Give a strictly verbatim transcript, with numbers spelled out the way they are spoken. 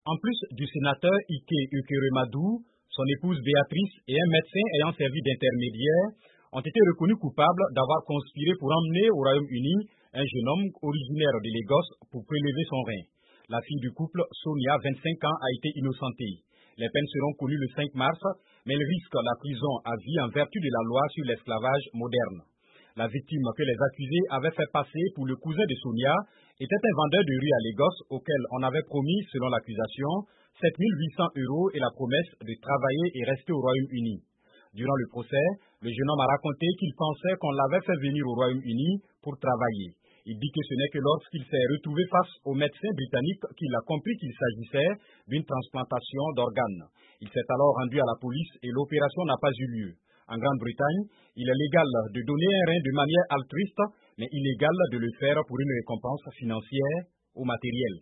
En plus du sénateur Ike Ukeremadou, son épouse Béatrice et un médecin ayant servi d'intermédiaire ont été reconnus coupables d'avoir conspiré pour emmener au Royaume-Uni un jeune homme originaire de Lagos pour prélever son rein. La fille du couple, Sonia, vingt-cinq ans, a été innocentée. Les peines seront connues le cinq mars, mais elle risque la prison à vie en vertu de la loi sur l'esclavage moderne. La victime que les accusés avaient fait passer pour le cousin de Sonia était un vendeur de rue à Lagos auquel on avait promis, selon l'accusation, sept mille huit cents euros et la promesse de travailler et rester au Royaume-Uni. Durant le procès, le jeune homme a raconté qu'il pensait qu'on l'avait fait venir au Royaume-Uni pour travailler. Il dit que ce n'est que lorsqu'il s'est retrouvé face au médecin britannique qu'il a compris qu'il s'agissait d'une transplantation d'organes. Il s'est alors rendu à la police et l'opération n'a pas eu lieu. En Grande-Bretagne, il est légal de donner un rein de manière altruiste, mais illégal de le faire pour une récompense financière ou matérielle.